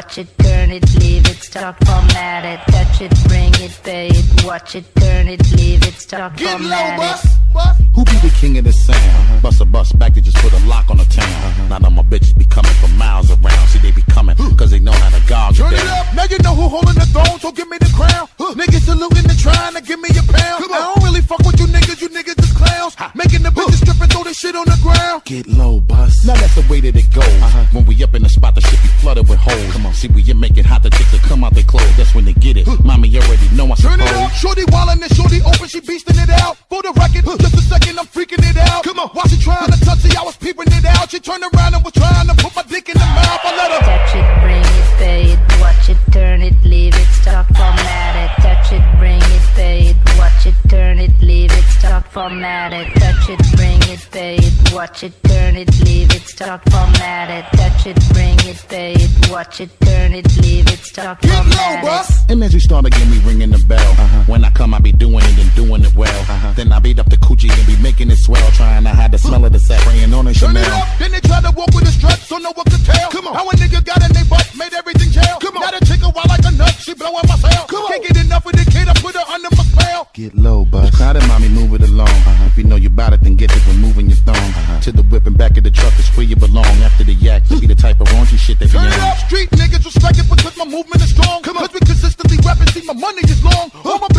watch it, turn it, leave it, start, format it, touch it, bring it, pay it, watch it, turn it, leave it, start, format it. Who be the king of the sound? Bust a bus back to just put a lock on the town. Now my bitches be coming from miles around. See, they be coming cause they know how to gouge Turn it it down. up, now you know who holding the throne, so give me the crown. Niggas saluting and trying to give me a pound. I don't really fuck with you niggas is clowns. Making the bitches strip and throw this shit on the ground. Get low, bus. Now that's the way that it goes. When we up in the spot, the shit be flooded with holes. Come on, see, we make it hot, the chicks that come out they clothes. That's when they get it. Mommy, you already know I Turn suppose. it up, shorty wildin' and shorty open, she beastin' it out. For the record, just a second, I'm freaking it out. Come on, while she trying to touch it, I was peeping it out. She turned around and was trying to put my dick in the mouth. I let her touch it, bring it, pay it, watch it, turn it, leave it, start, format it, touch it, bring it, pay it, watch it, turn it, leave it, start, format it, touch it, bring it, pay it, watch it, turn it, leave it, start, format it, touch it, bring it, pay it, watch it, turn it, leave it, start, format it. And then she started getting me ringing the bell. When I come, I be doing it and doing it well. Then I beat up the coochie and be making it swell. Trying to hide the smell of the set, praying on a turn Chanel. it up, then they try to walk with a strut, so no one could tell. Come on, how a nigga got in their butt, made everything jail. Come on, now the chick a wild like a nut, she blowing my cell. Come on, can't get enough of the kid, I put her under my spell. Get low, bus. Crowded, mommy, move it along. If you know you bout it, then get it when moving your thumb. To the whip and back of the truck is where you belong. After the yak, you be the type of raunchy shit that be Turn it on. up, street niggas respect it because my movement is strong. Cause we consistently rapping, see my money is long. All my